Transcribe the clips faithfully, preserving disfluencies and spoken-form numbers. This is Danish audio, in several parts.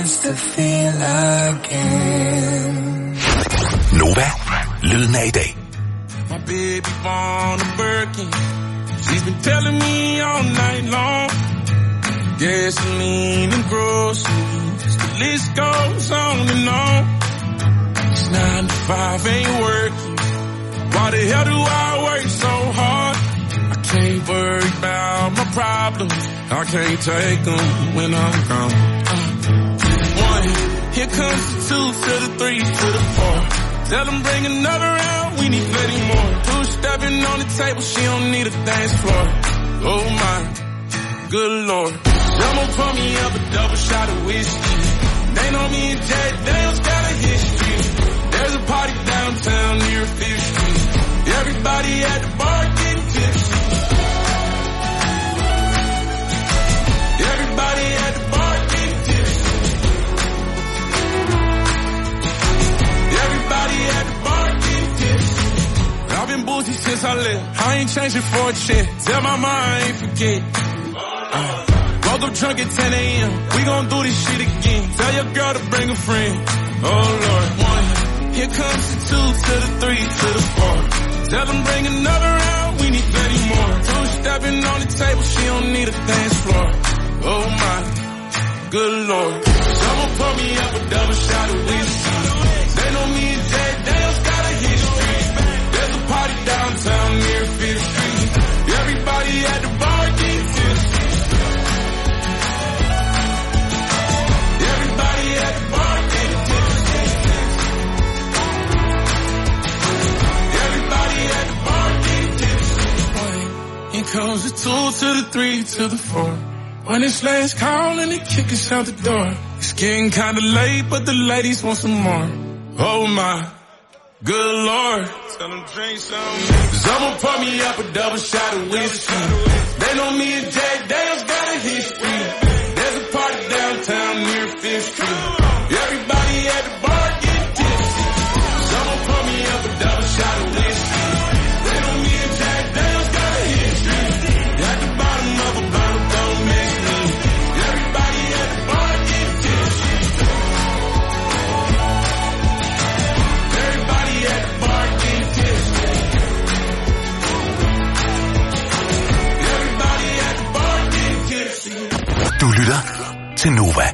starts to feel again. Nova, lyden af i dag. My baby born a Birkin. She's been telling me all night long. Gasoline and groceries, the list goes on and on. It's nine to five ain't working. Why the hell do I work so hard? I can't worry about my problems. I can't take them when I'm gone. Uh, one, here comes the two to the three to the four. Tell them bring another round, we need plenty more. Two stepping on the table, she don't need a dance floor. Oh my, good lord. I'ma pour me up a double shot of whiskey. They know me and Jack Daniels got a history. There's a party downtown near Fifth Street. Everybody at the bar getting tipsy. Everybody at the bar getting tipsy. Everybody at the bar getting tipsy. I've been boozy since I left. I ain't changing for a check. Tell my mom I ain't forget. Uh. Woke up drunk at ten a.m. We gon' do this shit again. Tell your girl to bring a friend. Oh Lord. One. Here comes the two to the three to the four. Tell them bring another round. We need plenty more. Two stepping on the table. She don't need a dance floor. Oh my. Good lord. Someone pour me up a double shot of whiskey. They know me and Jack Daniels got a history. There's a party downtown near Fifth Street. Everybody at the bar getting tipsy. Here comes the two to the three to the four. When it's last call and they kick us out the door. It's getting kinda late, but the ladies want some more. Oh my, good lord. Tell them drink some. Someone pour me up a double shot of whiskey. They know me and Jack Daniels got a history. There's a party downtown near Fifth Street. Everybody at the bar getting tipsy. Someone pour me up a double shot of whiskey. They know me and Jack Daniels got a history. At the bottom of a bottle, don't mix me. Everybody at the bar getting tipsy. Everybody at the bar getting tipsy. Everybody at the bar getting tipsy. Du lytter til Nova.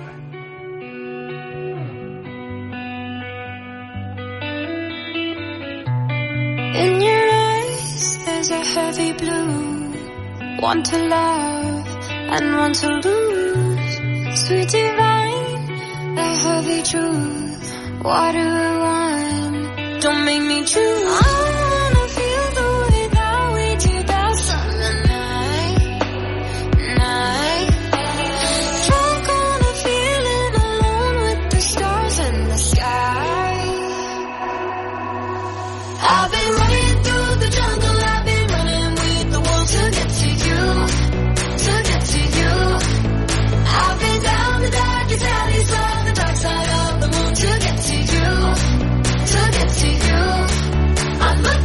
In your eyes, there's a heavy blue. One to love and one to lose. Sweet divine, the heavy truth. Water or wine, don't make me choose. I wanna feel the way that we do best on the night, night. Drunk on a feeling alone with the stars in the sky. I've been running through the jungle, I've been running with the wolves to get to you, to get to you. I've been down the darkest alleys on the dark side of the moon to get to you, to get to you. I'm looking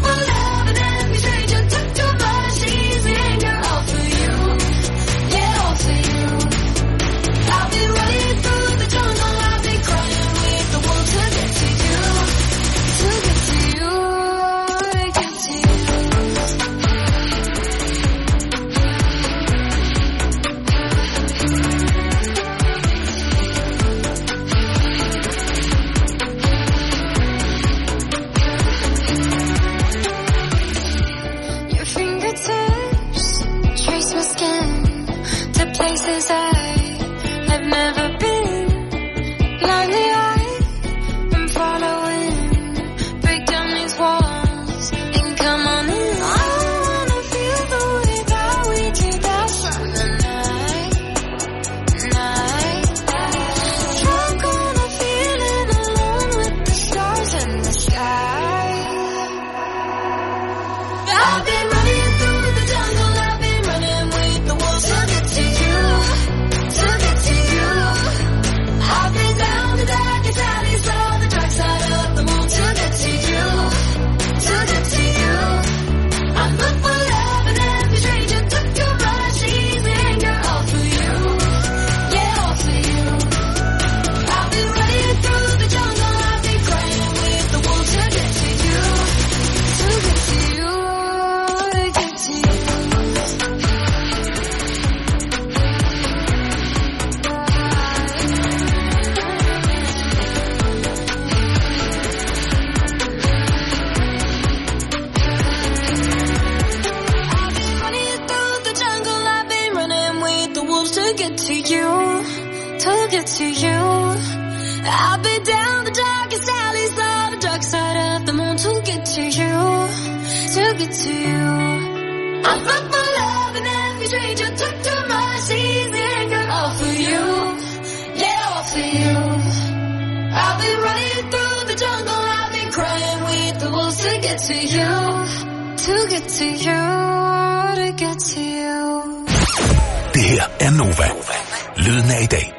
to you, to get to you. I'll be down the darkest alleys of the dark side of the moon to get to you, to get to you. I fuck my love and every stranger took too much easy anger. All for you, yeah, all for you. I'll be running through the jungle, I'll be crying with the wolves to get to you, to get to you, to get to you. Det her er Nova. Lyden af i dag.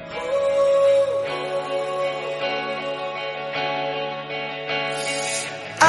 I,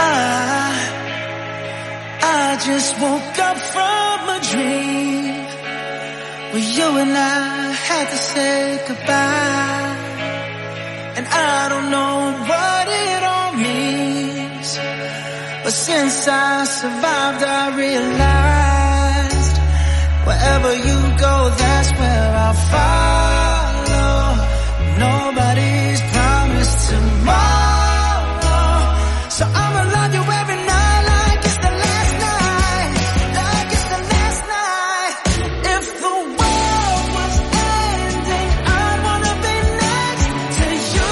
I just woke up from a dream where you and I had to say goodbye. And I don't know what it all means, but since I survived I realized wherever you go, that's where I'll follow. Nobody's promised tomorrow, so I'ma love you every night like it's the last night, like it's the last night. If the world was ending, I'd wanna be next to you.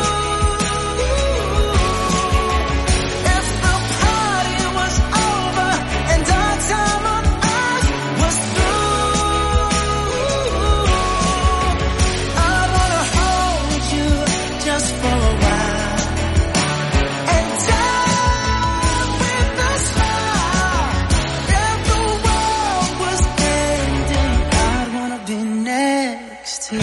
If the party was over and our time on earth was through, I'd wanna hold you just for a while and die with a smile. If the world was ending, I'd wanna be next to you.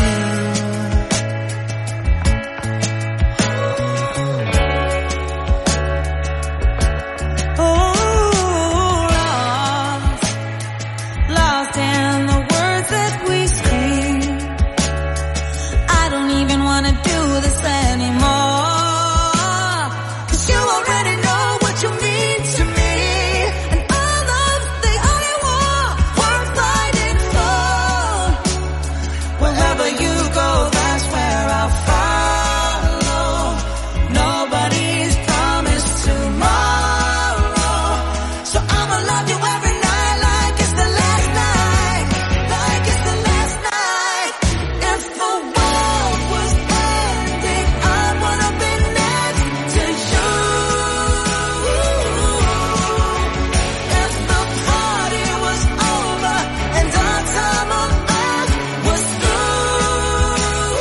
Oh, lost, lost in the words that we speak. I don't even wanna do this anymore, 'cause you already know what you mean to me, and all of the only war worth fighting for. Wherever you go, that's where I'll follow. Nobody's promised tomorrow, so I'ma love you every night like it's the last night, like it's the last night. If the world was ending, I'd wanna be next to you. If the party was over and our time on earth was through,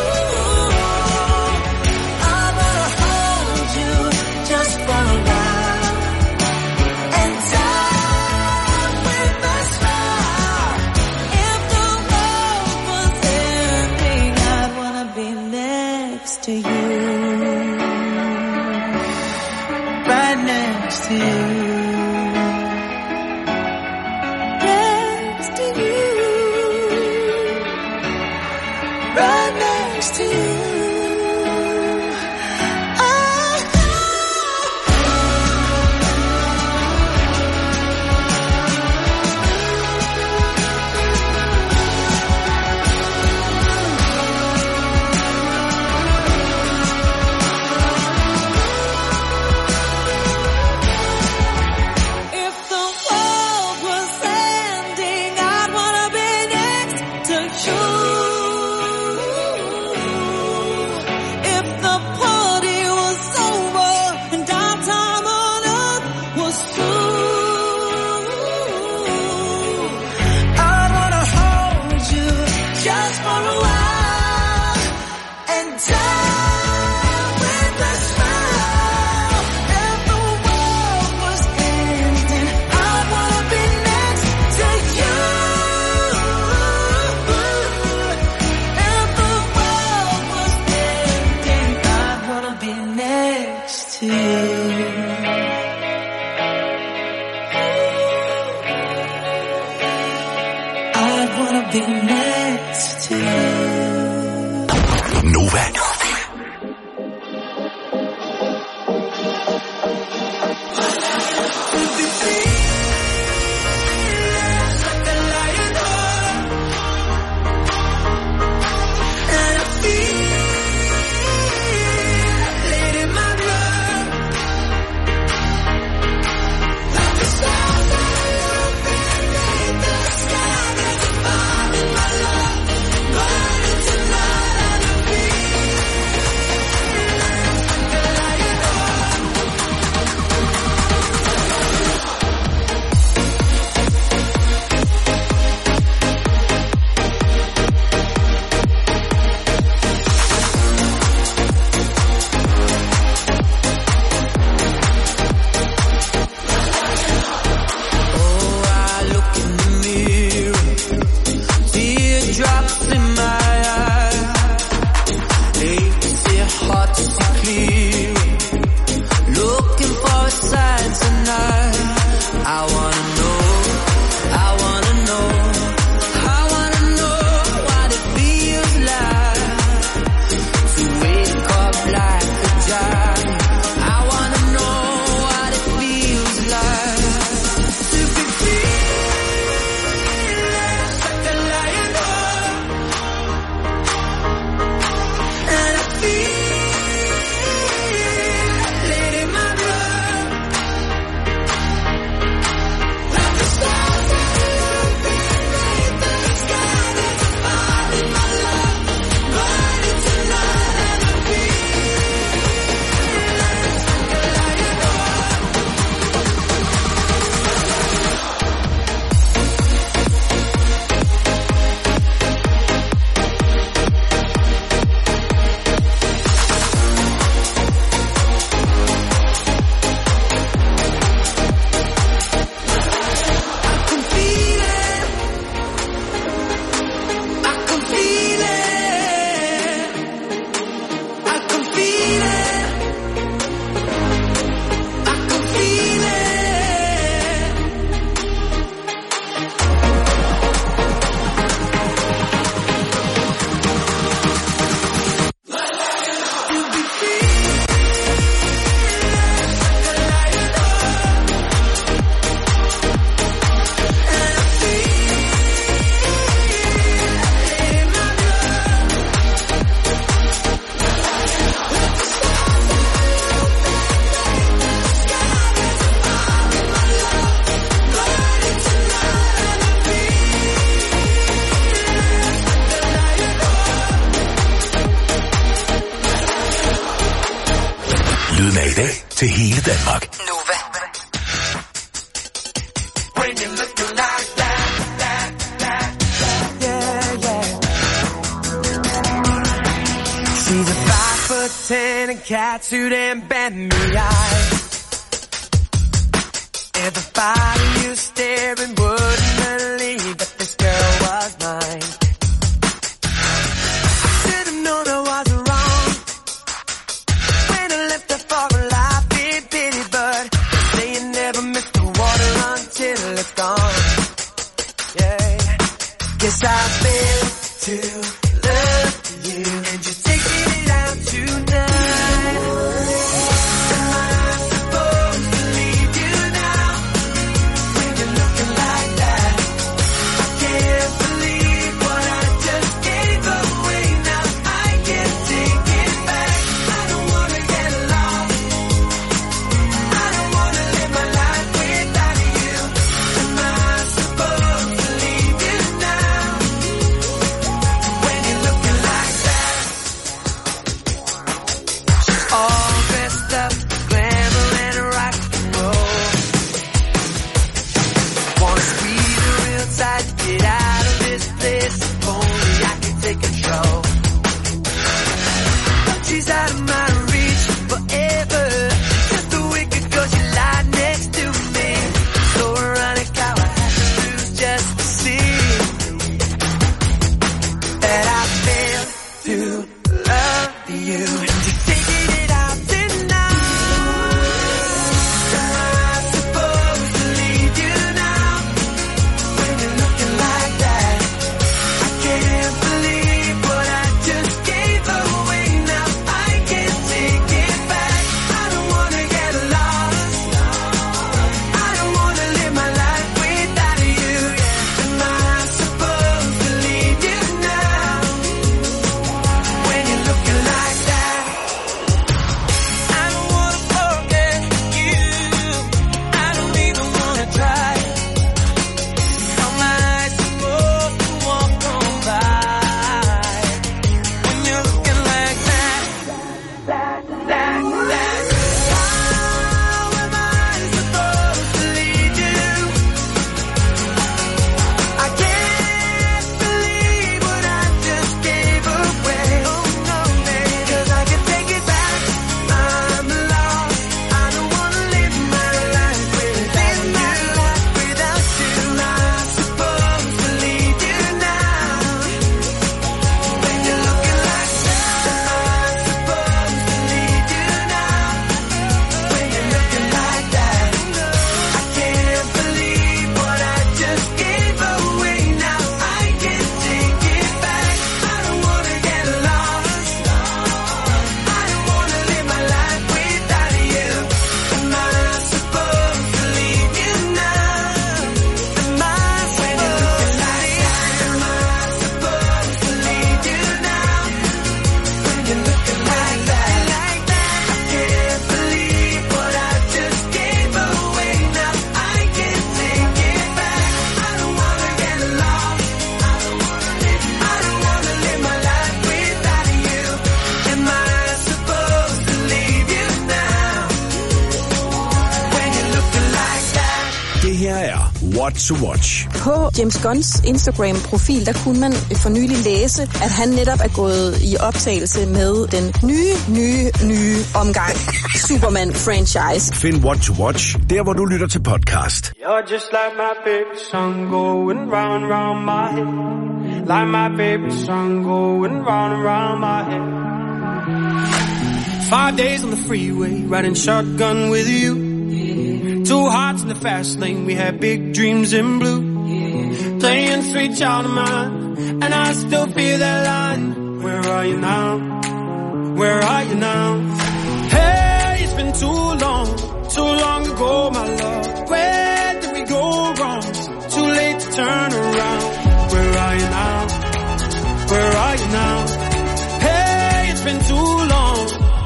I wanna hold you just for a while and die with a smile. If the world was ending, I'd wanna be next to you, right next to you, next to you, right next to you. Ah. If the world was ending, I'd wanna be next to you. If the party was over and our time on earth was through, I'd wanna hold you just for a while and die with a smile. If the world was ending, I'd wanna be next to you. If the world was ending, I'd wanna be next to you. I'd wanna be next to you. Nova. And I feel it in my blood, like the stars that illuminate the sky. There's a fire in my love. til hele Danmark. Nova. When you're looking like that, that, that, that, yeah, yeah. She's a five foot ten and catsuit and Bentley eyes. And the body you staring wouldn't believe that this girl was mine. I should have known I was wrong when I left her for a life in pity, but they say you never miss the water until it's gone. Yeah, guess I failed to love you, and you're taking it out tonight. Am I supposed to leave you now when you're looking like that? I can't believe what I just gave away. Now I can't take it back. I don't wanna get lost. I don't wanna live my life without you. Am I supposed to leave you now when you're looking like that? She's all dressed up, glamour and rock and roll. Wanna squeeze her real tight, get out of this place. If only I could take control. But she's out of my reach forever. Just a week ago she lied next to me. So ironic how I had to lose just to see that I failed to love you. And you're taking it out tonight. Am I supposed to leave you now when you're looking like that? I can't believe what I just gave away. Now I can't take it back. I don't wanna get lost. I don't wanna live my life without you. Yeah. Am I supposed to leave you now when you're looking like that? I don't wanna forget you. I don't even wanna try. How am I supposed to walk on by when you're looking like that? That, that, that. How am I supposed to leave you? I can't believe what I just gave away. Oh no, baby, 'cause I can take it back. I'm lost. I don't wanna live my life without you. Without you, am I supposed to leave you now when you're looking like that? Am I supposed to leave you now when you're looking like that? I can't believe what I just gave away. Now I can't take it back. I don't wanna get lost. I don't wanna live my life without you. Am I supposed to leave you now? Am I when you're looking like that? Am I supposed to leave you now when you're looking like that? Like that. I can't believe what I just gave away. Now I can't take it back. I don't wanna get lost. I don't wanna live. I don't wanna live my life without you. Am I supposed to leave you now when you're looking like that? Det her er What to Watch. På James Gunns Instagram-profil, der kunne man for nylig læse, at han netop er gået i optagelse med den nye, nye, nye omgang Superman-franchise. Find What to Watch, der hvor du lytter til podcast. You're just like my favorite song going round and round my head. Like my favorite song going round and round my head. Five days on the freeway, riding shotgun with you. Two hearts in the fast lane, we had big dreams in blue. Playing sweet child of mine, and I still feel that line. Where are you now? Where are you now? Hey, it's been too long, too long ago, my love. Where did we go wrong? Too late to turn around. Where are you now? Where are you now? Hey, it's been too long.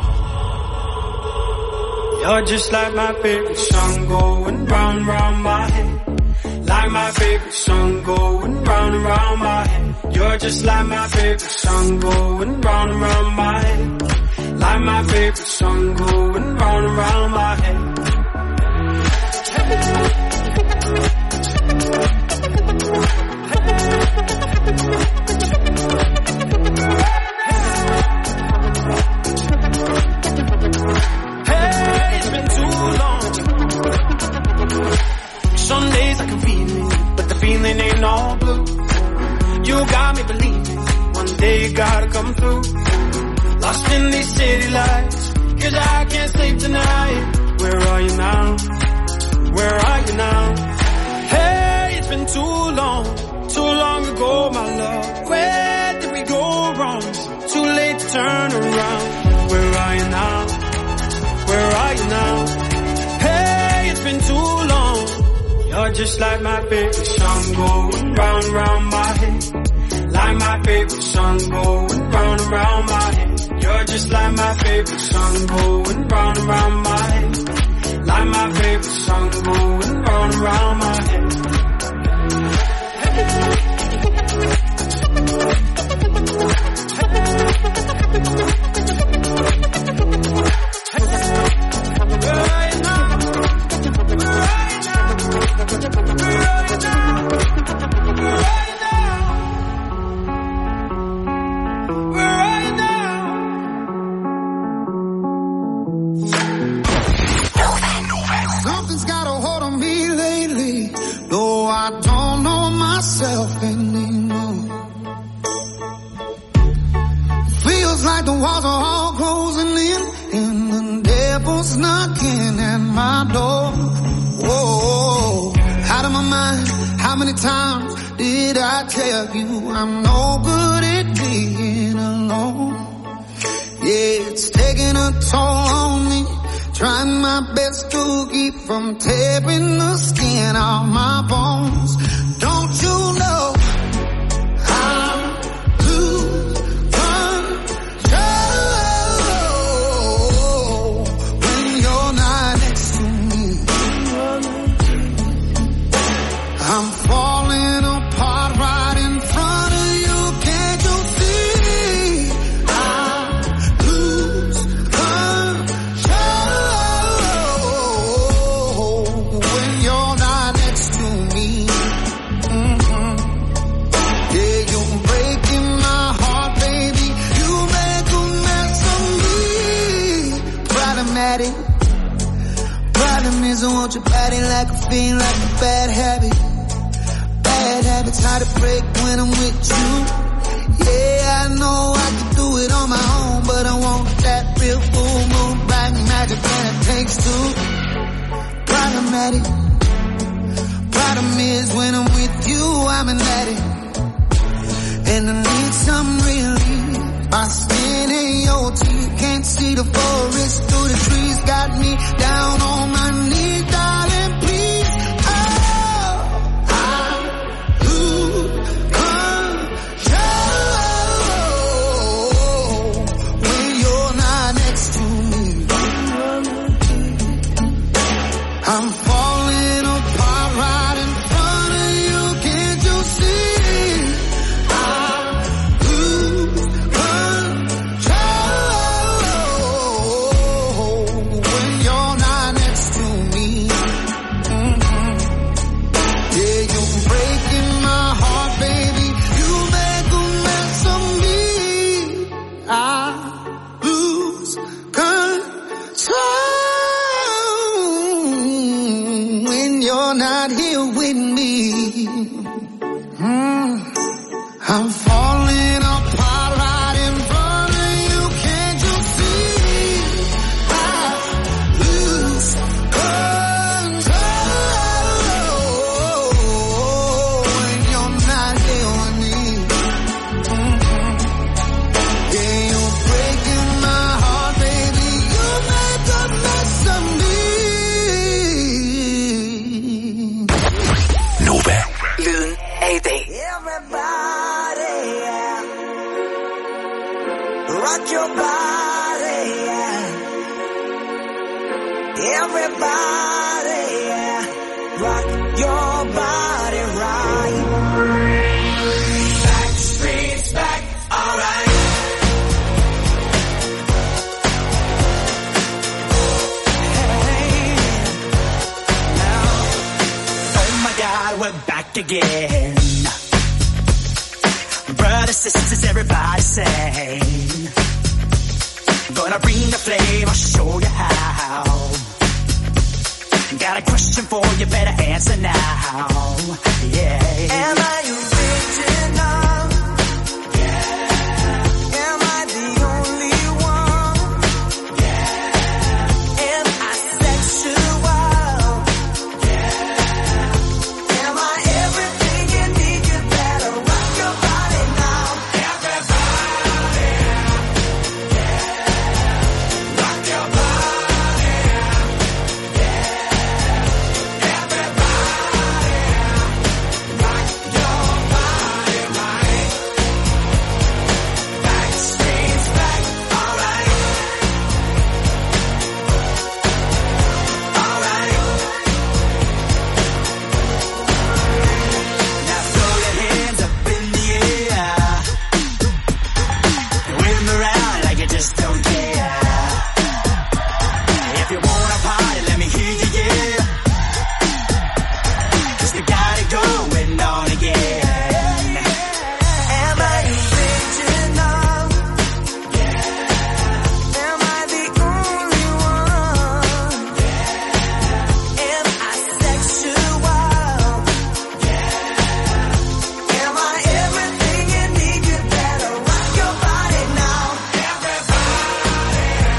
You're just like my favorite song going round, round my head. Like my favorite song going round and round my head. You're just like my favorite song going round and round my head. like my favorite song going round and round my head. Hey, it's been too long. Some days I can feel it, but the feeling ain't all blue. You got me believing one day you gotta come through. Lost in these city lights, cause I can't sleep tonight. Where are you now? Where are you now? Hey, it's been too long, too long ago, my love. Where did we go wrong? Too late to turn around. Where are you now? Where are you now? Hey, it's been too long. You're just like my favorite song going round and round my head. Like my favorite song going round and round my head. You're just like my favorite song going round and round my head. Like my favorite song going round and round my head. I'm no good at being alone. Yeah, it's taking a toll on me. Trying my best to keep from tearing the skin off my bones. Don't you know I'm lose control when you're not next to me? I'm falling apart right in front of you. Can't you see? I lose control when you're not next to me. Mm-hmm. Yeah, you're breaking my heart, baby. You make a mess of me. Problematic. Problem is I want your body like a fiend, like a bad habit. Bad habits hard to break when I'm with you. Yeah, I know I can do it on my own, but I want that real full moon black magic and it takes two. Problematic. Problem is when I'm with you, I'm an addict. And I need some relief. My skin ain't your teeth. Can't see the forest through the trees. Got me down on my knees, darling, please. Oh, I lose control when you're not next to me. I'm falling apart right in front of you. Can't you see? I lose control when you're not next to me. Mm-hmm. Yeah, you're breaking my heart, baby. You make a mess of me. I lose control when you're not here with me. Mm. I'm falling apart right in front of you. Can't you see? I lose control when you're not here with me. Mm-hmm. Yeah, you're breaking my heart, baby. You make a mess of me. Nova. Lyden af i dag. Everybody, yeah. Rock your body, yeah. Everybody, yeah. Rock your body right. Back streets back, alright. we're back again. Brothers, sisters, everybody sing. Gonna bring the flame, I'll show you how. Got a question for you, better answer now. Yeah. Am I original? Yeah. Am I the only one? Yeah. Am I sexual? Yeah. Am I everything you need? You better rock your body now. Everybody. Yeah. Rock your body. Yeah. Everybody. Rock your body, right? Backstreet's back, alright. Alright. Now throw your hands up in the air. Wave them around like you just don't care. If you wanna party, let me hear you, yeah. 'Cause we got it going on again. Am I original? Yeah. Am I the only one? Yeah. Am I sexual? Yeah. Am I everything you need? You better rock your body now. Everybody.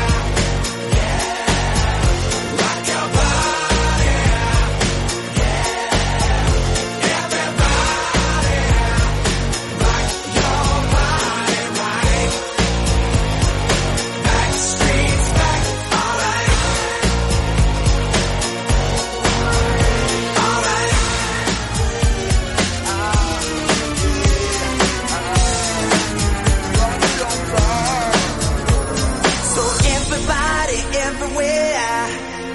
Yeah. Rock your body. Yeah. Everybody. Rock your body, right? Backstreet's back, alright. Alright. So everybody, everywhere,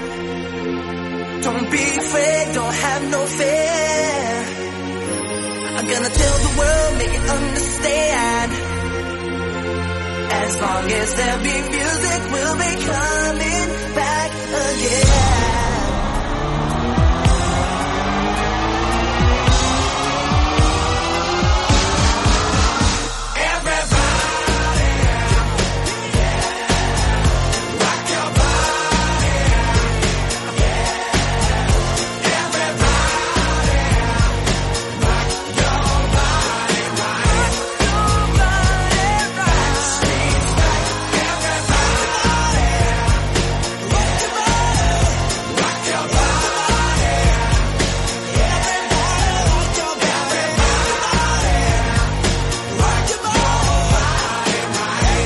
don't be afraid, don't have no fear. I'm gonna tell the world, make it understand. As long as there be music, we'll be coming back again. Everybody, yeah. Rock your body, yeah. Everybody, rock your body, right? Backstreet's back, everybody, rock your body, rock your body, everybody, rock your body, rock your body, right?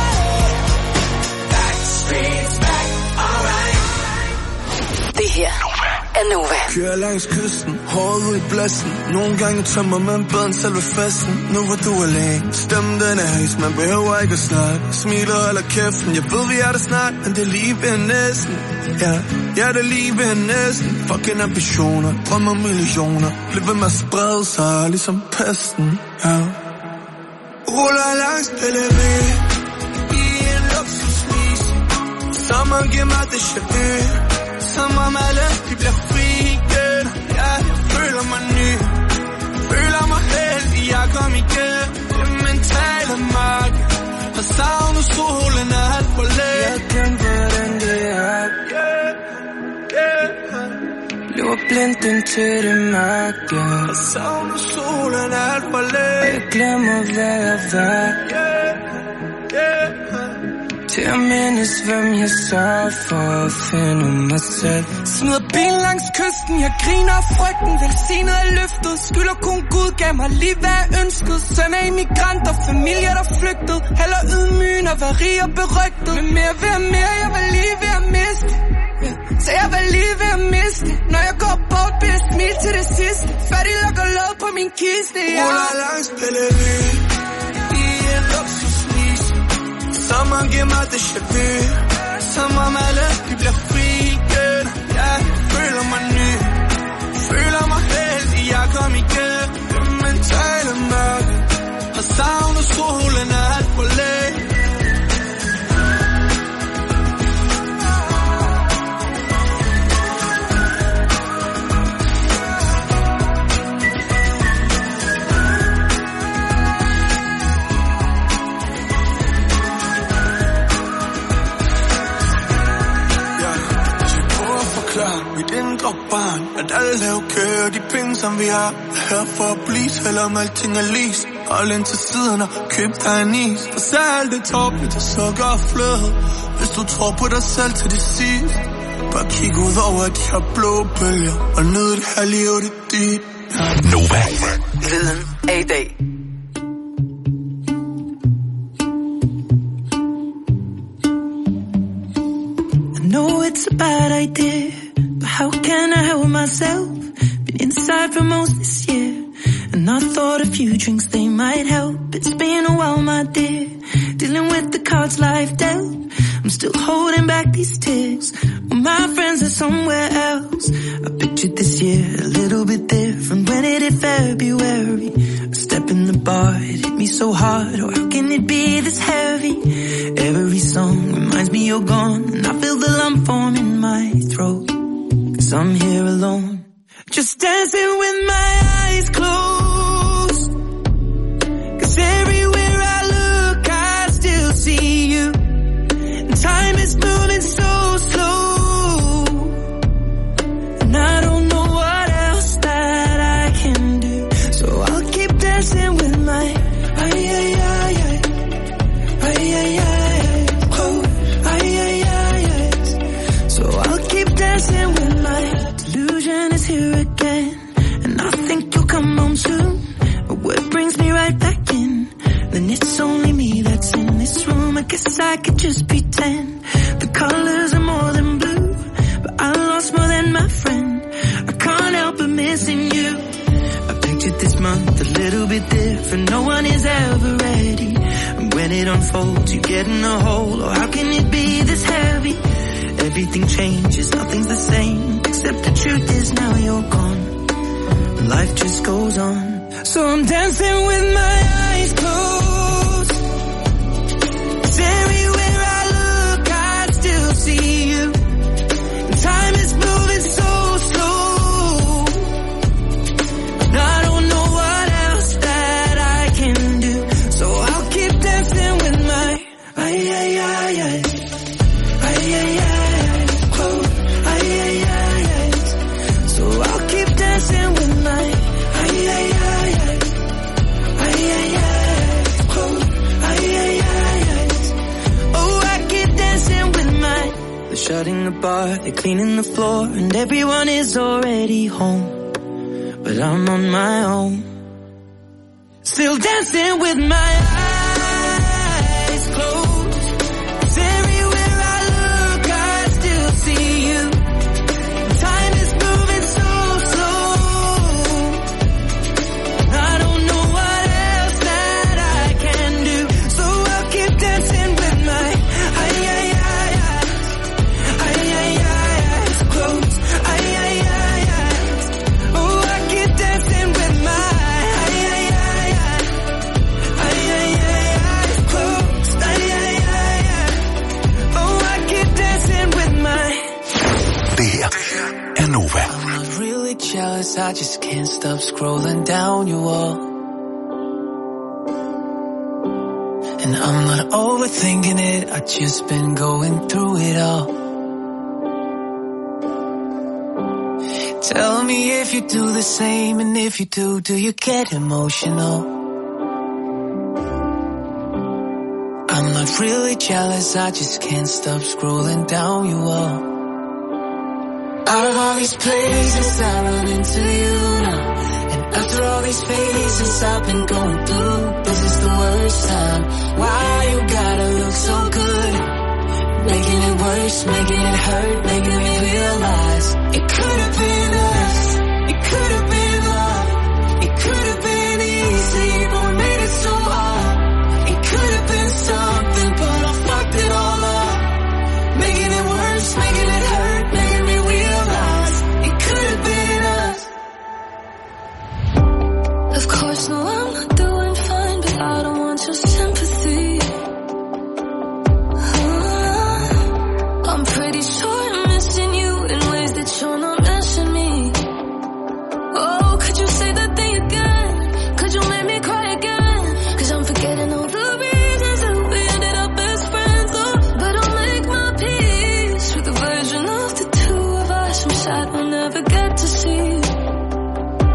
Backstreet's back, alright. Det her er Nova. Kører langs kysten, håret ud i blæsten. Nogle gange tømmer man bedre end selve festen. Nu hvor du er alene, stemmen den er højs. Man behøver ikke at snakke, smiler og holder kæften. Jeg ved vi er der snart, men det er lige ved næsten. Ja, ja det er lige ved næsten. Fucking ambitioner, drømmer millioner. Bliv ved med at sprede sig, ligesom pesten. Ja. Ruller langs L V i en luksusmis. Sommeren giver mig déjà vu. Som om alle de bliver fri igen. Ja, jeg føler mig ny. Føler mig heldig, jeg kom igen. Det mentale mørke har savnet solen alt for længe. Jeg glemte hvordan det er. Yeah, yeah. Lever blindt indtil det mørke. Har savnet solen alt for længe. Og jeg glemmer hvad jeg var. Yeah, yeah. Til at mindes, hvem jeg sørger for at finde mig selv. Smider bil langs kysten, jeg griner af frygten. Velsignet er løftet, skylder kun Gud, gav mig lige hvad jeg ønskede. Søn af immigranter, familier der flygtede. Heller ydmygen og var rig og berygtet. Men mere ved at mere, jeg var lige ved at miste. Ja. Så jeg var lige ved at miste. Når jeg går bort, bliver jeg smil til det sidste. Fattig lukker lov på min kiste, ja. Ruller langs Bellevue i en luksusmis. Sommeren giver mig déjà vu. Som om alle de bliver fri igen. Ja, jeg føler mig ny. Føler mig heldig, jeg kom igen. Det mentale mørke har savnet solen alt for længe. penge, som vi har her for at blive, selvom alting er lis. Hold ind til siden og køb dig en is. For så er alt det tåbeligt og sukker og fløde. Hvis du tror på dig selv til det sidste, bare kig ud over de her blå bølger og nyd det her liv, det er dit. Nova. Lyden af i dag. I know it's a bad idea, but how can I help myself? Been inside for most this year, and I thought a few drinks they might help. It's been a while, my dear, dealing with the cards life dealt. I'm still holding back these tears, well, my friends are somewhere else. I pictured this year a little bit different. When it hit February, a step in the bar, it hit me so hard. Oh, how can it be this heavy? Every song reminds me you're gone, and I feel the lump form in my throat, 'cause I'm here alone, just dancing with my eyes closed. 'Cause everywhere I look, I still see you. And time is moving so slow, and I don't know what else that I can do. So I'll keep dancing with my ay ay ay ay ay ay ay oh ay ay ay ay. So I'll keep dancing with my delusion is here again, and I think you'll come home soon. But what brings me right back in? Then it's only me that's in this room. I guess I could just pretend the colors are more than blue, but I lost more than my friend. I can't help but missing you. I pictured this month a little bit different. No one is ever ready, and when it unfolds you get in a hole. Oh, how can it be this heavy? Everything changes, nothing's the same, except the truth is now you're gone. Life just goes on, so I'm dancing with my eyes closed. 'Cause everywhere I look, I still see you. And time is moving so slow, and I don't know what else that I can do. So I'll keep dancing with my ay ay ay ay ay ay ay oh ay ay ay ay. So I'll keep dancing with my ay ay ay ay ay ay ay oh ay ay ay ay. Oh, I keep dancing with my. They're shutting the bar, they're cleaning the floor, and everyone is already home, but I'm on my own, still dancing with my eyes closed. 'Cause everywhere I look, I still see you. Time is moving so slow, I don't know what else that I can do. So I'll keep dancing with my ay ay ay ay ay ay ay close ay ay ay ay. Oh, I keep dancing with my ay ay ay ay ay ay ay close ay ay ay ay. Oh, I keep dancing with my. Det her er Nova. I'm not really jealous, I just can't stop scrolling down your wall. And I'm not overthinking it, I just been going through it all. Tell me if you do the same, and if you do, do you get emotional? I'm not really jealous, I just can't stop scrolling down your wall. Out of all these places I run into you now, and after all these phases I've been going through, this is the worst time. Why you gotta look so good, making it worse, making it hurt, making me realize it could have been us, it could have been love, it could have been easy, but we made it so hard. It could have been something, but I fucked it all up, making it worse, making it hurt, making me realize it could have been us. Of course, no, I'm not doing fine, but I don't want your sympathy. Uh, I'm pretty sure I'm missing you in ways that you're not missing me. Oh, could you say that thing again? Could you make me cry again? 'Cause I'm forgetting all the reasons that we ended up best friends. Oh, but I'll make my peace with the version of the two of us I'm sad we'll never get to see.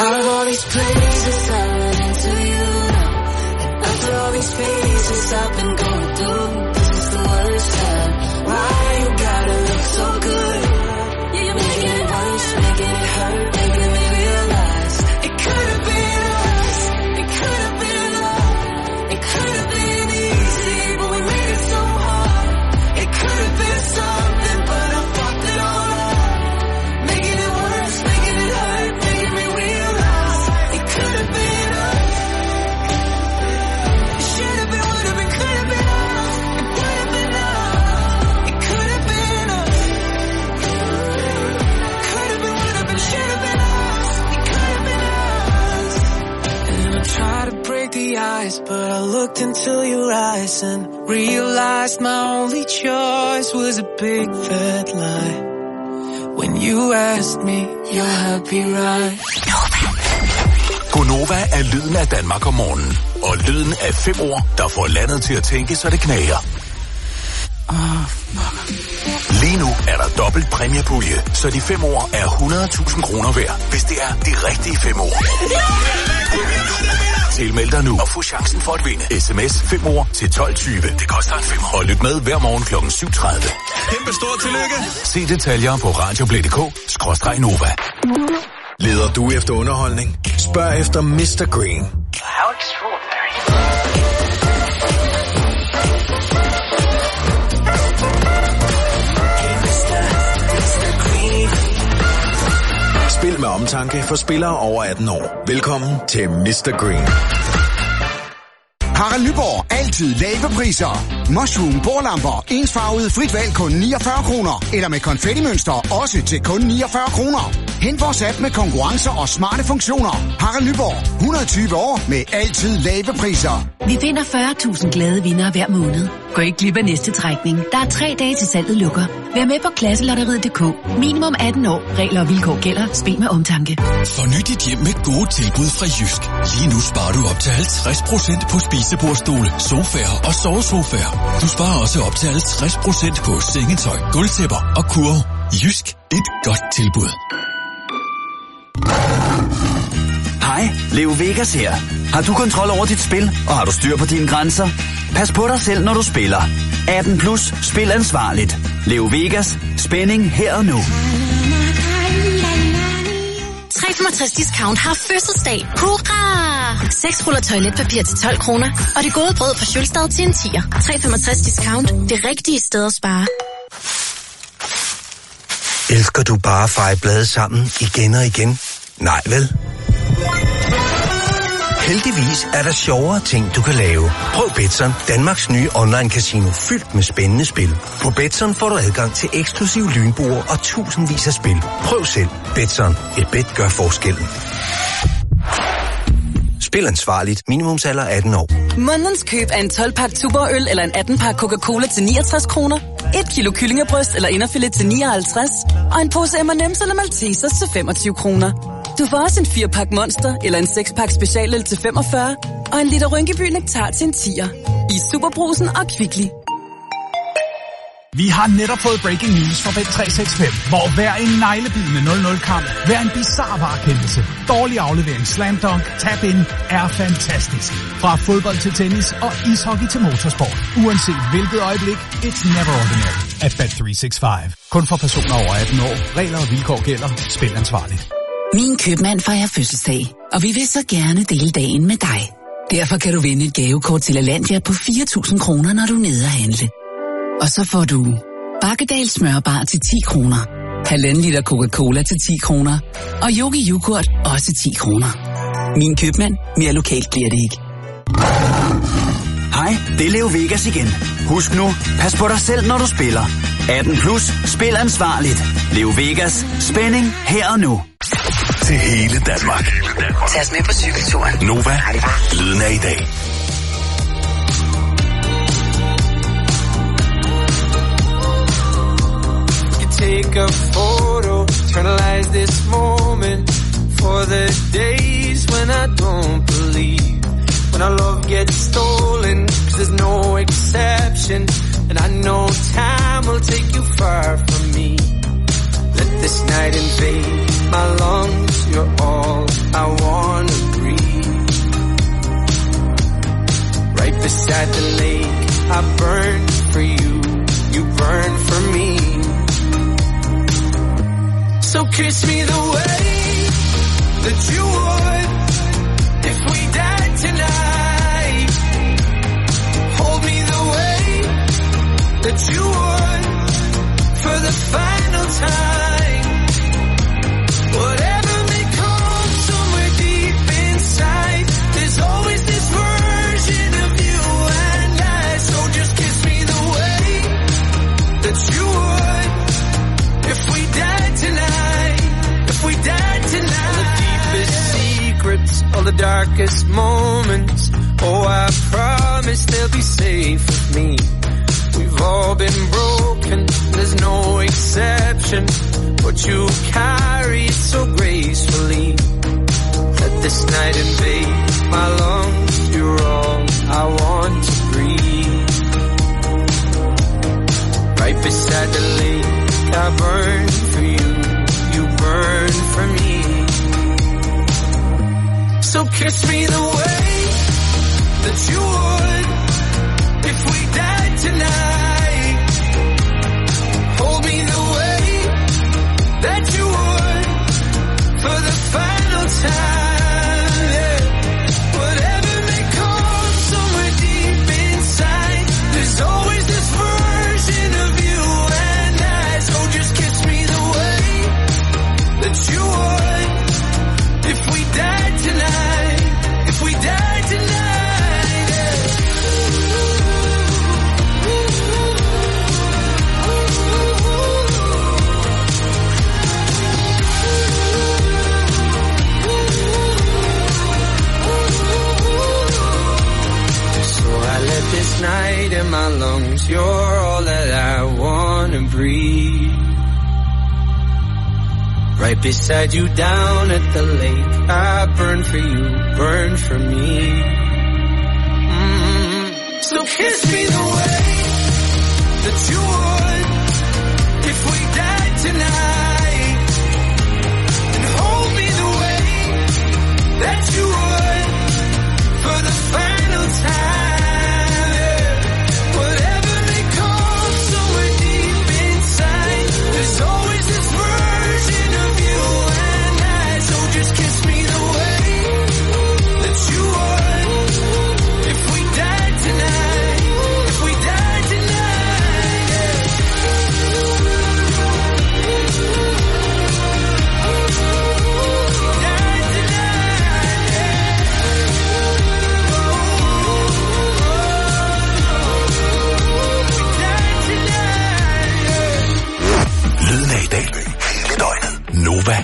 Out of all these places, I run into you now. And after all these phases I've been going through, this is the worst time. Why you gotta look so good? Yeah, you're making it worse, making it hurt, making me realize it could have been us. It could have been love. It could have been easy, but we made it so hard. It could have been something, but I fucked it all up. Making it worse, making it hurt, making me realize it could have been us. It should have been, would have been, could have been us. It would have been us. It could have been us. Could have been, would have been, should have been us. It could have been us. And I tried to break the ice, but I looked into your eyes and realized my only choice was a big fat lie. When you asked me, you're happy, right? Gonova er lyden af Danmark om morgenen. Og lyden af fem ord, der får landet til at tænke, så det knager. Oh, Lige nu er der dobbelt præmiepulje, så de fem ord er hundrede tusind kroner værd, hvis det er de rigtige fem ord. Tilmeld dig nu og få chancen for at vinde. S M S fem ord til tolv tyve. Det koster en femmer. Og lyt med hver morgen klokken syv tredive. Kæmpe stort tillykke. Se detaljer på radioplay punktum d k skråstreg Nova. Leder du efter underholdning? Spørg efter mister Green. How extraordinary. Spil med omtanke for spillere over atten år. Velkommen til mister Green. Harald Nyborg. Altid lave priser. Mushroom bordlamper. Ensfarvet frit valg kun niogfyrre kroner. Eller med konfettimønster. Også til kun niogfyrre kroner. Hent vores app med konkurrencer og smarte funktioner. Harald Nyborg. hundrede og tyve år med altid lave priser. Vi vinder fyrre tusind glade vindere hver måned. Gå ikke glip af næste trækning. Der er tre dage til salget lukker. Vær med på klasselotteriet punktum d k. Minimum atten år. Regler og vilkår gælder. Spil med omtanke. Forny dit hjem med gode tilbud fra Jysk. Lige nu sparer du op til halvtreds procent på spisebordstole, sofaer og sovesofaer. Du sparer også op til halvtreds procent på sengetøj, gulvtæpper og kurve. Jysk. Et godt tilbud. Hej, Leo Vegas her. Har du kontrol over dit spil, og har du styr på dine grænser? Pas på dig selv, når du spiller. atten plus, spil ansvarligt. Leo Vegas, spænding her og nu. tre komma femogtres discount har fødselsdag. Hurra! seks ruller toiletpapir til tolv kroner, og det gode brød fra Sjølstad til en tier. tre komma femogtres discount, det rigtige sted at spare. Elsker du bare at feje blade sammen igen og igen? Nej vel? Heldigvis er der sjovere ting, du kan lave. Prøv Betson, Danmarks nye online-casino fyldt med spændende spil. På Betson får du adgang til eksklusiv lynboer og tusindvis af spil. Prøv selv. Betson. Et bet gør forskellen. Spil ansvarligt. Minimumsalder atten år. Månedens køb af en tolv-pakke Tuborg-øl eller en atten-pakke Coca-Cola til niogtres kroner. Et kilo kyllingebryst eller inderfilet til nioghalvtreds. Og en pose M and M's eller Maltesers til femogtyve kroner. Du får også en fire-pakke Monster eller en seks-pakke specialøl til femogfyrre. Og en liter Rynkeby Nektar til en tier. I Superbrusen og Kvickly. Vi har netop fået breaking news fra Bet tre seks fem, hvor hver en neglebidende nul nul-kamp, hver en bizarre varekendelse, dårlig aflevering, slam dunk, tap-in er fantastisk. Fra fodbold til tennis og ishockey til motorsport. Uanset hvilket øjeblik, it's never ordinary at Bet tre seks fem. Kun for personer over atten år. Regler og vilkår gælder. Spil ansvarligt. Min købmand fejrer fødselsdag, og vi vil så gerne dele dagen med dig. Derfor kan du vinde et gavekort til Alandia på fire tusind kroner, når du er nede og handle. Og så får du Bakkedal smørbar til ti kroner, halvanden liter Coca-Cola til ti kroner, og Yogi Yoghurt også ti kroner. Min købmand, mere lokalt bliver det ikke. Hej, det er Leo Vegas igen. Husk nu, pas på dig selv, når du spiller. atten plus, spil ansvarligt. Leo Vegas, spænding her og nu. Til hele Danmark. Tag os med på cykelturen. Nova, lyden af i dag. Take a photo, eternalize this moment for the days when I don't believe, when our love gets stolen, cause there's no exception, and I know time will take you far from me. Let this night invade my lungs, you're all I beside the lake, I burn for you, you burn for me. So kiss me the way that you would if we died tonight. Hold me the way that you would for the final time. Whatever may come somewhere deep inside, there's always this version of you and I. So just kiss me the way that you would if we died tonight. If we died tonight. All the deepest secrets, all the darkest moments, oh, I promise they'll be safe with me. We've all been broken, there's no exception, but you carry it so gracefully. Let this night invade my lungs, you're all I want to breathe. Right beside the lake, I burn for you, you burn for me. So kiss me the way that you would if we died tonight. Hold me the way that you would for the final time. Yeah. Whatever may come somewhere deep inside, there's always this version of you and I. So just kiss me the way that you would if we died tonight. If we died tonight. Yeah. So I let this night in my lungs, you're all that I wanna breathe. Right beside you down at the lake, I burn for you, burn for me. Mm-hmm. So kiss me the way that you would if we died tonight. And hold me the way that you would for the final time. Yeah. Whatever may come somewhere deep inside, there's always this version of you and I. So just kiss me the way that you would if we died tonight. If we died tonight. Yeah. Died tonight. Lyden af i dag, hele døgnet. Nova.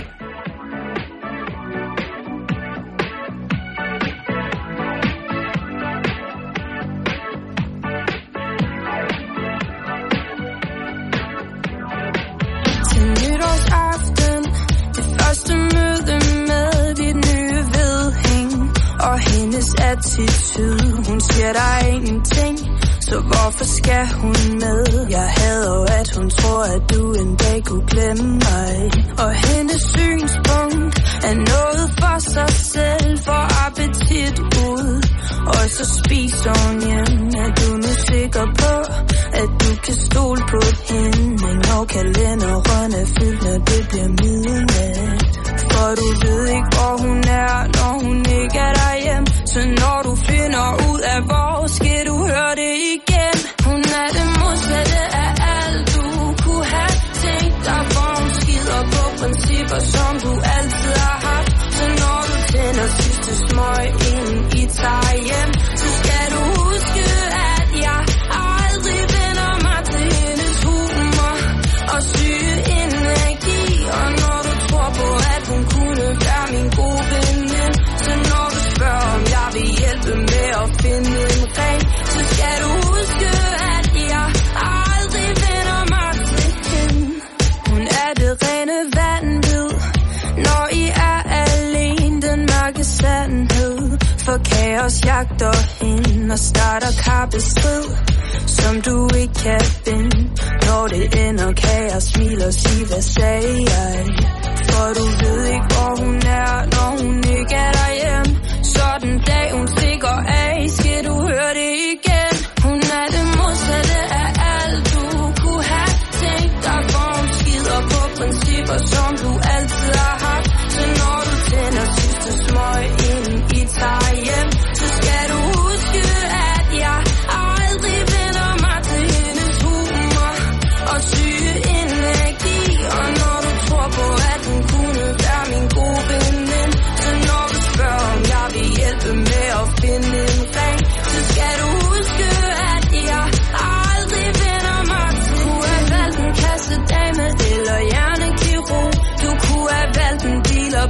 Til nytårsaften, det første møde med dit nye vedhæng og hendes attitude. Hun siger der er ingenting, så hvorfor skal hun med? Jeg hader, at hun tror, at du en dag kunne glemme mig. Og hendes synspunkt er noget for sig selv, for appetit ud. Og så spiser hun hjem. Er du nu sikker på, at du kan stole på hende? Når kalenderen er fyldt, når det bliver midnat. For du ved ikke, hvor hun er, når hun ikke er derhjemme. Så når du finder ud af, hvor skal du høre det igen. Hun er det modsatte af alt, du kunne have tænkt dig. For hun skider på principper, som du altid har haft. Så når du tænder sidste smøg, inden I tager hjem, så skal du huske, at jeg aldrig vender mig til hendes humor og syge energi. Og når du tror på, at hun kunne være min gode veninde, så når du spørger, om jeg vil hjælpe med at finde en ring, så skal du huske, at jeg aldrig vender mig til hende. Hun er det rene vanvid, når I er alene, den mørke sandhed. For kaos jagter hende og starter kappestrid, som du ikke kan finde. Når det ender, kan jeg smile og sige, hvad sagde jeg? For du ved ikke, hvor hun er, når hun ikke er derhjemme. Så den dag hun stikker af, skal du høre det igen.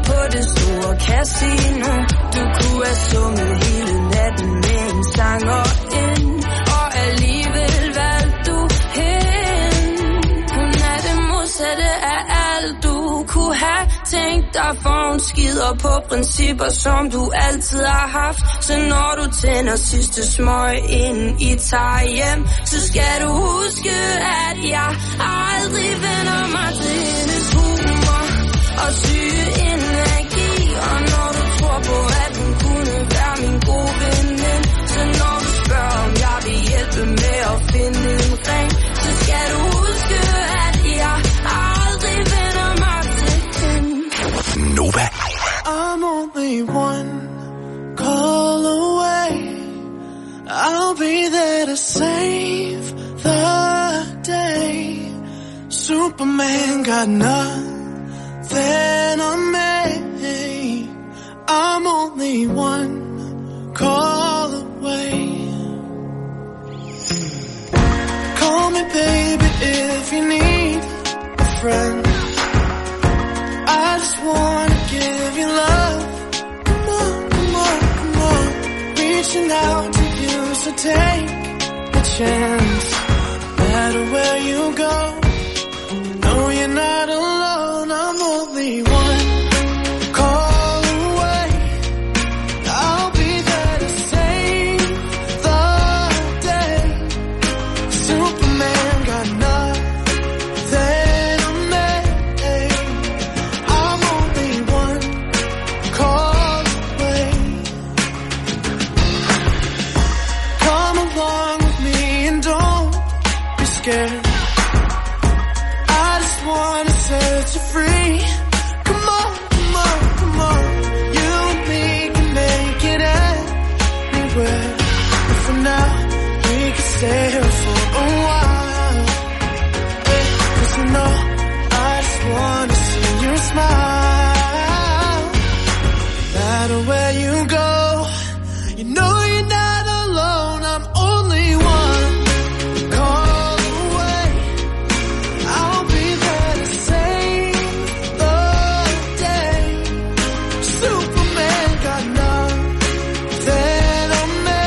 på det store casino. Du kunne have sunget hele natten med en sanger ind, og alligevel valgte du hende. Hun er det modsatte af alt du kunne have tænkt dig, for hun skider på principper, som du altid har haft. Så når du tænder sidste smøg, inden I tager hjem, så skal du huske, at jeg aldrig vender mig til hendes humor og syge energi. Og når du tror på, at hun kunne være min gode veninde, så når du spørger, om jeg vil hjælpe med at finde en ring, så skal du huske, at jeg aldrig vender mig til hende. Nova. I'm only one call away. I'll be there to save the day. Superman got nothing on me. I'm only one call away. Call me baby if you need a friend. I just wanna give you love. Come on, come on, come on. Reaching out to you, so take a chance. No matter where you go, no, you're not alone. I'm only one call away. I'll be there to save the day. Superman got nothing on me. I'm only one call away. Come along with me and don't be scared. I just wanna set you free. Come on, come on, come on. You and me can make it anywhere. But for now, we can stay here for a while. Hey, 'cause you know, I just wanna see you smile. No matter where you go, you know you're not alone. I'm only one call away. I'll be there to save the day. Superman got nothing on me.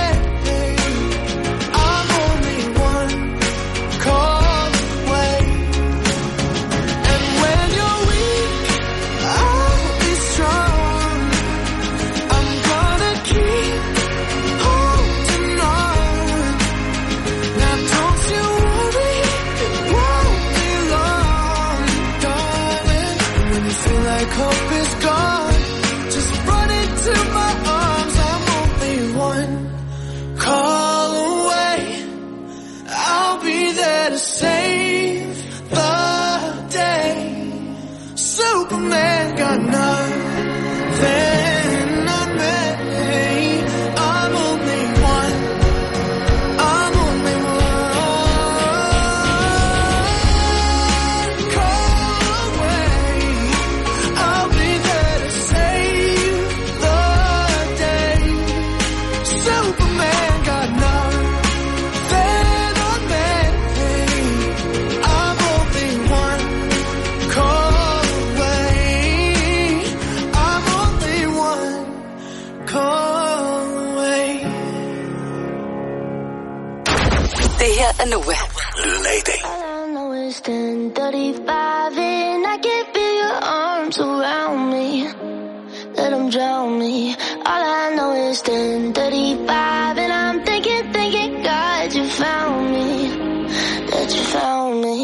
I'm only one call away. And when you're weak, I'll be strong. I'm gonna keep holding on. Now don't you worry, it won't be long, darling. And when you feel like hope is gone, just run into my arms. I'm only one call away. I'll be there to save the day. Superman got nothing on me. I'm only one. I'm only one call away. I'll be there to save the day. Superman got nothing on me. I'm only one call away. I'm only one call away. Det her er Nova. Lyden af i dag. All I know is ten thirty-five and I can feel your arms around me. Let them drown me. All I know is ten thirty-five and I'm thinking, thinking, God, you found me. That you found me.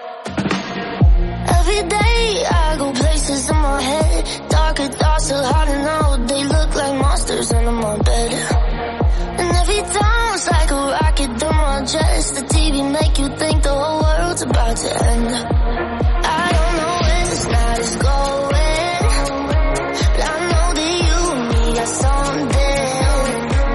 Every day I go places in my head. Darker thoughts so hard to know. They look like monsters under my bed. And every time it's like a rocket through my chest. The T V make you think the whole world's about to end. I don't know where this night is going, but I know that you and me got something.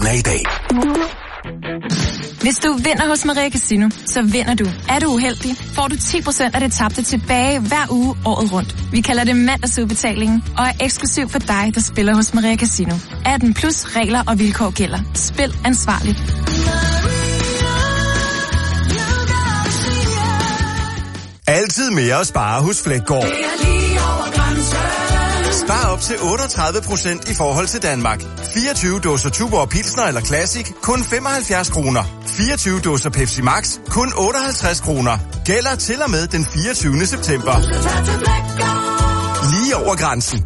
af i dag. Hvis du vinder hos Maria Casino, så vinder du. Er du uheldig, får du ti procent af det tabte tilbage hver uge året rundt. Vi kalder det mandagsudbetalingen og er eksklusiv for dig, der spiller hos Maria Casino. atten plus regler og vilkår gælder. Spil ansvarligt. Altid mere at spare hos Flækgaard. Spar op til otteogtredive procent i forhold til Danmark. fireogtyve dåser Tuborg Pilsner eller Classic, kun femoghalvfjerds kroner. fireogtyve dåser Pepsi Max, kun otteoghalvtreds kroner. Gælder til og med den fireogtyvende september. Lige over grænsen.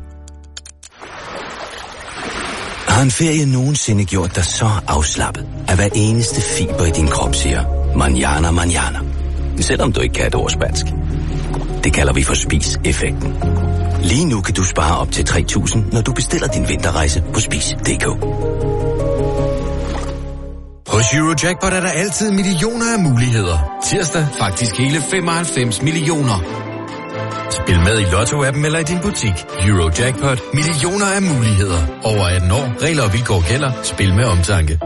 Har en ferie nogensinde gjort dig så afslappet, at hver eneste fiber i din krop siger, manjana, manjana. Selvom du ikke kan et ord spansk. Det kalder vi for spis-effekten. Lige nu kan du spare op til tre tusind, når du bestiller din vinterrejse på spis punktum d k. Hos Eurojackpot er der altid millioner af muligheder. Tirsdag faktisk hele femoghalvfems millioner. Spil med i Lotto-appen eller i din butik. Eurojackpot. Millioner af muligheder. Over atten år. Regler og vilkår gælder. Spil med omtanke.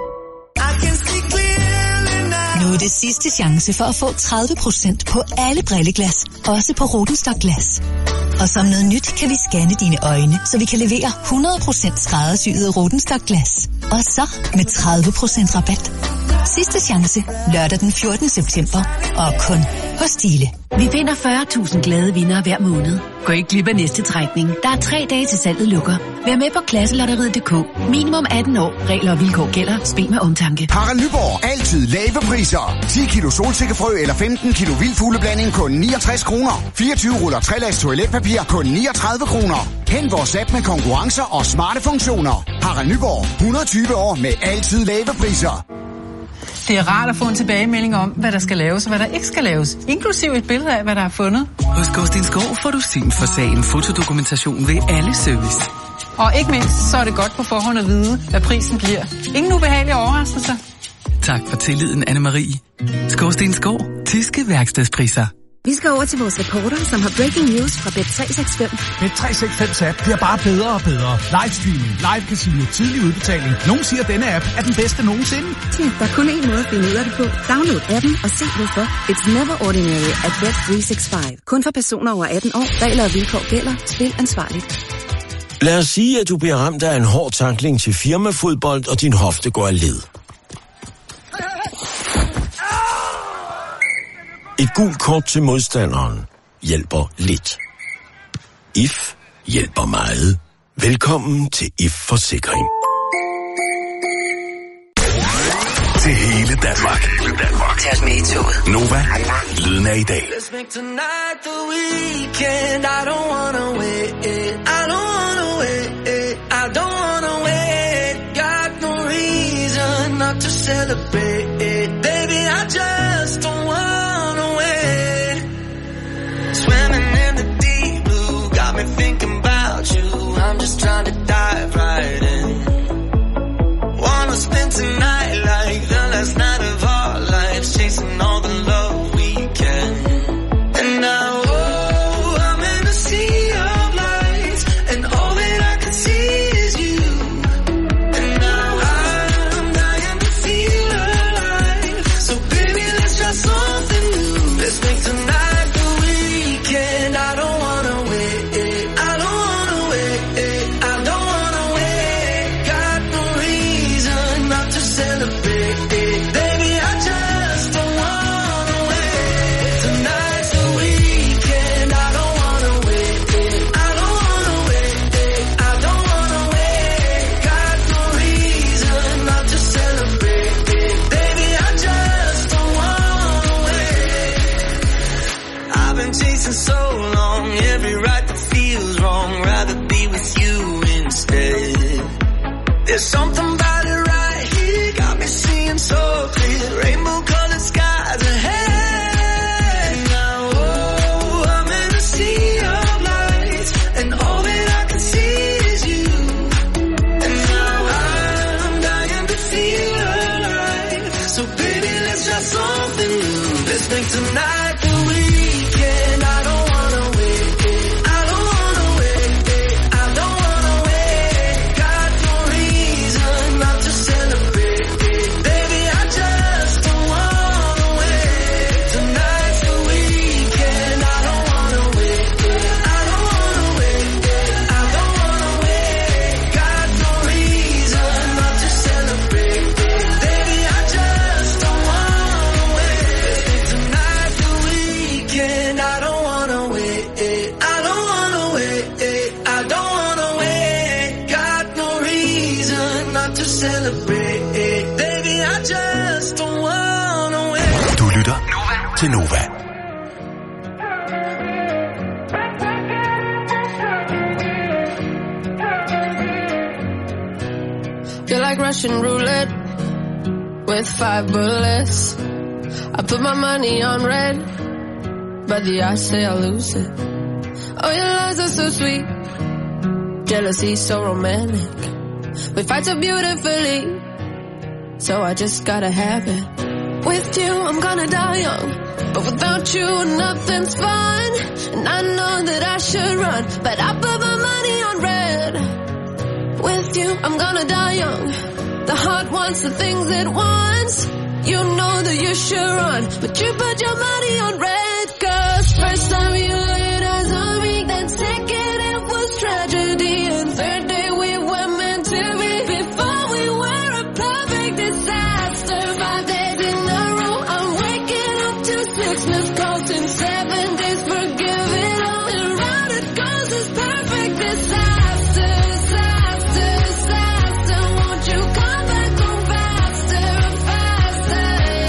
Nu er det sidste chance for at få tredive procent på alle brilleglas. Også på Rodenstock Glas. Og som noget nyt kan vi scanne dine øjne, så vi kan levere hundrede procent skræddersyede Rodenstock Glas. Og så med tredive procent rabat. Sidste chance lørdag den fjortende september. Og kun hos Stihle. Vi vinder fyrre tusind glade vindere hver måned. Gå ikke glip af næste trækning. Der er tre dage til salget lukker. Vær med på klasselotteriet punktum d k. Minimum atten år. Regler og vilkår gælder. Spil med omtanke. Harald Nyborg. Altid lave priser. ti kilo solsikkefrø eller femten kilo vildfugleblanding kun niogtres kroner. fireogtyve ruller trelags toiletpapir kun niogtredive kroner. Hent vores app med konkurrencer og smarte funktioner. Harald Nyborg. hundrede og tyve år med altid lave priser. Det er rart at få en tilbagemelding om, hvad der skal laves og hvad der ikke skal laves. Inklusiv et billede af, hvad der er fundet. Hos Gårdstensgaard får du syn for sagen fotodokumentation ved alle service. Og ikke mindst, så er det godt på forhånd at vide, hvad prisen bliver. Ingen ubehagelige overraskelser. Tak for tilliden, Anne-Marie. Gårdstensgaard. Tyske værkstedspriser. Vi skal over til vores reporter, som har breaking news fra Bet tre seks fem. Bet tre seks fem app bliver bare bedre og bedre. Livestreaming, live casino, tidlig udbetaling. Nogle siger, at denne app er den bedste nogensinde. Tja, der er kun én måde at finde ud af det på. Download appen og se hvorfor. It's never ordinary at Bet tre seks fem. Kun for personer over atten år. Regler og vilkår gælder. Spil ansvarligt. Lad os sige, at du bliver ramt af en hård tackling til firmafodbold, og din hofte går af led. Et gult kort til modstanderen hjælper lidt. I F hjælper meget. Velkommen til I F Forsikring. Til hele Danmark. Tag os med i toget. Nova. Lyden af i dag. Let's make tonight the weekend. I don't wanna wait. I don't wanna wait. I don't wanna wait. Got no reason not to celebrate. Baby, I just don't wanna wait. Swimming in the deep blue, got me thinking about you. I'm just trying to dive right in. Wanna spend tonight like the last night of our lives, chasing all the love we can. And now, oh, I'm in a sea of lights, and all that I can see til Nova. Feel like Russian roulette with five bullets. I put my money on red, but the odds say I'll lose it. Oh, your lies are so sweet, jealousy so romantic. We fight so beautifully, so I just gotta have it. With you, I'm gonna die young, but without you, nothing's fun. And I know that I should run, but I put my money on red. With you, I'm gonna die young. The heart wants the things it wants. You know that you should run, but you put your money on red. Cause first time you laid eyes on me, then second it was tragedy, and third day we were meant to be. Before we were a perfect disaster. Five days in a row, I'm waking up to six missed calls in seven days. Forgive it all, and round it goes this perfect disaster. Disaster, disaster. Won't you come back home faster, faster?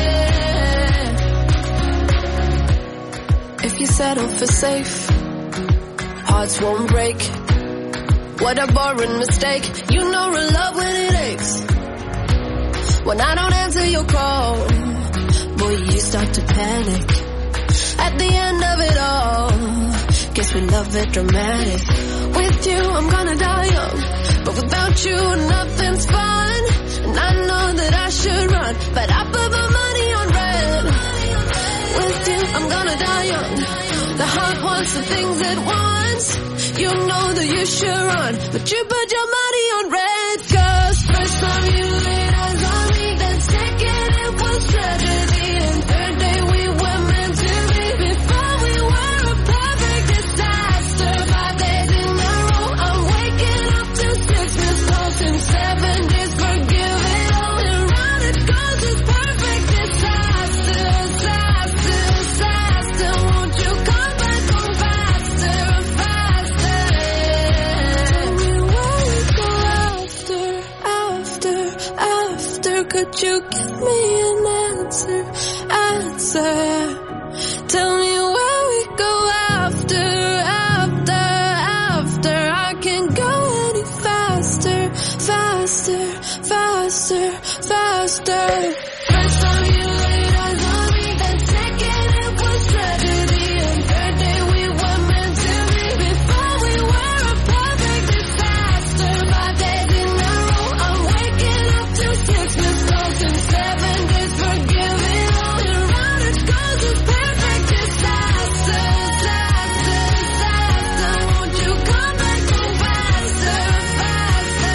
If you settle for safe, hearts won't break. What a boring mistake. You know real love when it aches. When I don't answer your call, boy, you start to panic. At the end of it all, guess we love it dramatic. With you, I'm gonna die young, but without you, nothing's fun. And I know that I should run, but I put my money on red. With you, I'm gonna die young. The heart wants the things it wants. You know that you should run, but you put your money on red. Cause first time you laid eyes on me, then second it was tragedy, and third day we were meant to be. Before we were a perfect disaster. Five days in a row, I'm waking up to six missed calls in seven days. Forgive it all, and round it goes this perfect disaster. Disaster, disaster. Won't you come back home faster, faster? Tell me where we go after, after, after. Could you give me an answer, answer? Tell me where we go after, after, after. I can't go any faster, faster, faster, faster. First time you laid eyes on me, then second it was tragedy, and third day we were meant to be. Before we were a perfect disaster. Five days in a row, I'm waking up to six missed calls in seven days. Forgive it all, and round it goes this perfect disaster. Disaster, disaster. Won't you come back home faster, faster?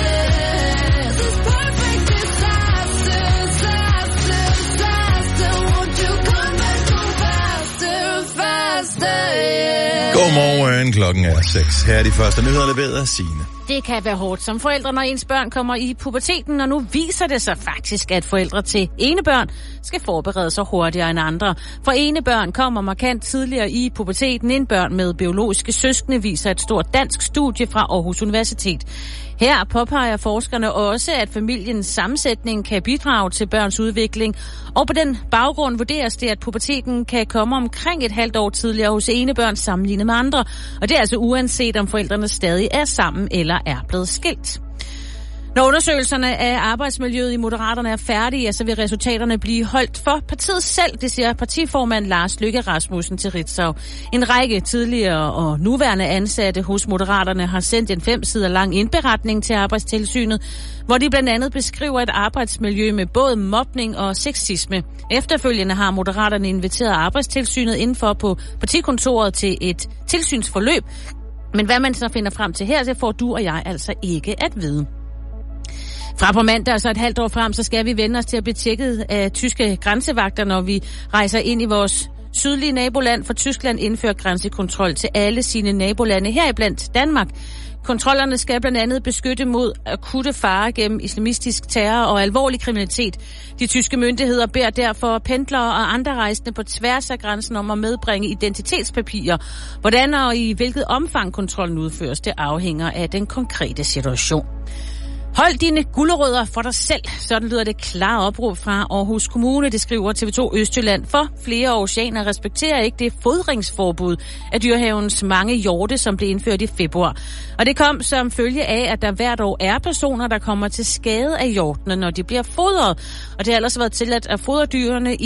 This perfect disaster, disaster, disaster. Won't you come back home faster, faster? Godmorgen, klokken er seks. Her er de første nyheder leveret af Signe. Det kan være hårdt som forældre, når ens børn kommer i puberteten, og nu viser det sig faktisk, at forældre til enebørn skal forberede sig hurtigere end andre. For enebørn kommer markant tidligere i puberteten end børn med biologiske søskende, viser et stort dansk studie fra Aarhus Universitet. Her påpeger forskerne også, at familiens sammensætning kan bidrage til børns udvikling, og på den baggrund vurderes det, at puberteten kan komme omkring et halvt år tidligere hos enebørn sammenlignet med andre, og det er altså uanset om forældrene stadig er sammen eller er blevet skilt. Når undersøgelserne af arbejdsmiljøet i Moderaterne er færdige, så vil resultaterne blive holdt for partiet selv, det siger partiformand Lars Løkke Rasmussen til Ritzau. En række tidligere og nuværende ansatte hos Moderaterne har sendt en fem sider lang indberetning til Arbejdstilsynet, hvor de blandt andet beskriver et arbejdsmiljø med både mobning og sexisme. Efterfølgende har Moderaterne inviteret Arbejdstilsynet indenfor på partikontoret til et tilsynsforløb. Men hvad man så finder frem til her, det får du og jeg altså ikke at vide. Fra på mandag, altså et halvt år frem, så skal vi vende os til at blive tjekket af tyske grænsevagter, når vi rejser ind i vores sydlige naboland, for Tyskland indfører grænsekontrol til alle sine nabolande, heriblandt Danmark. Kontrollerne skal blandt andet beskytte mod akutte farer gennem islamistisk terror og alvorlig kriminalitet. De tyske myndigheder beder derfor pendlere og andre rejsende på tværs af grænsen om at medbringe identitetspapirer. Hvordan og i hvilket omfang kontrollen udføres, det afhænger af den konkrete situation. Hold dine gulerødder for dig selv. Sådan lyder det klare opråb fra Aarhus Kommune, det skriver T V to Østjylland. For flere oceaner respekterer ikke det fodringsforbud af Dyrehavens mange hjorte, som blev indført i februar. Og det kom som følge af, at der hvert år er personer, der kommer til skade af hjortene, når de bliver fodret. Og det har ellers været tilladt at fodre dyrene i